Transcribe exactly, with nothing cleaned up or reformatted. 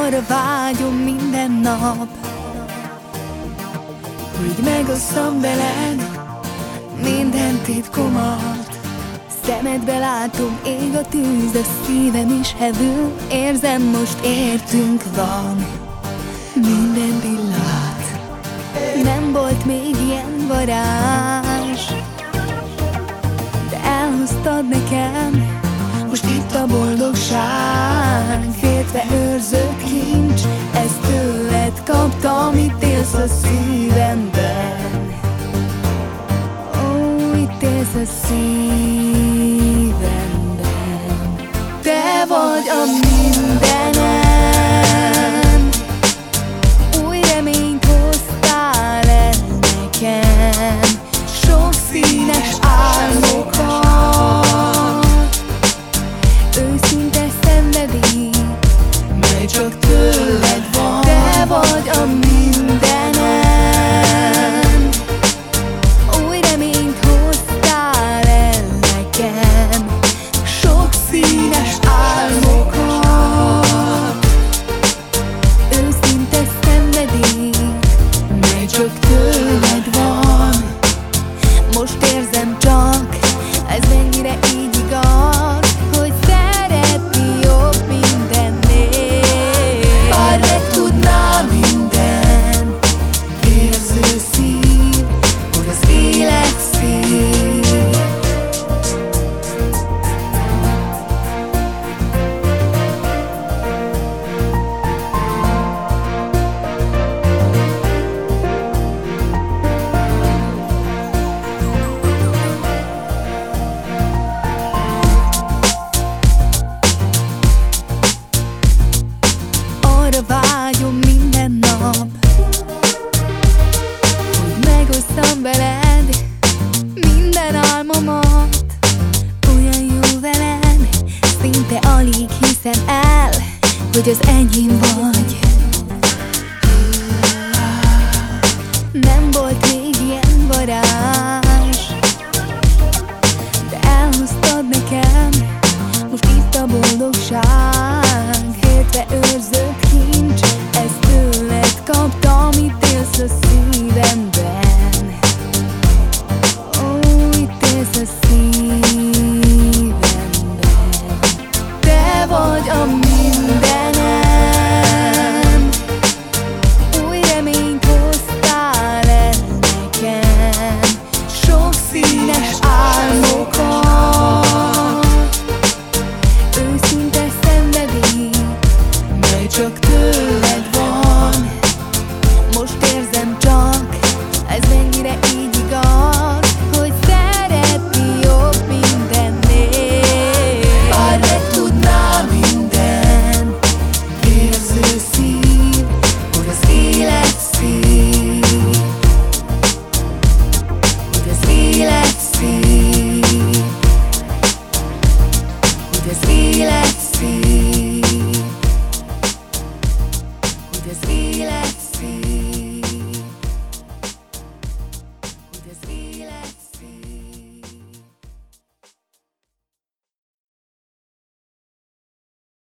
Arra vágyom minden nap, hogy megosszam veled minden titkomat. Szemedbe látom, ég a tűz, de szívem is hevül. Érzem, most értünk van minden pillanat. Nem volt még ilyen varázs, de elhoztad nekem most itt a boldogság. Féltve őrzött kincs, ezt tőled kaptam, itt élsz a szívemben. Ó, itt élsz a szívemben. Te vagy a mindenem, új reményt hoztál el nekem, sok színes álmokat, őszinte szenvedély, mely csak tőled van. Te vagy a mindenem, új reményt hoztál el nekem, sok színes álmokat, őszinte szenvedély, mely csak tőled van. Most érzem csak, ez mennyire így igaz, hogy szeretni jobb mindennél. Bár meg tudná minden érző szív, hogy az élet szív. Arra vágyom minden nap, hogy megosszam veled minden álmomat. Olyan jó veled, szinte alig hiszem el, hogy az enyém vagy. Nem volt még ilyen varázs, de elhoztad nekem most itt a boldogság. Féltve őrzött kincs, ezt tőled kaptam, itt élsz a szívemben. Ó, itt élsz a szívemben. Te vagy a mindenem, új reményt hoztál el nekem, sok színes álmokat, őszinte szenvedély, mely csak tőled van. Most érzem csak, ez mennyire így igaz, hogy szeretni jobb mindennél. Bár meg tudná minden érző szív, hogy az élet szív, hogy az élet szív, hogy az élet szív, hogy az élet szív.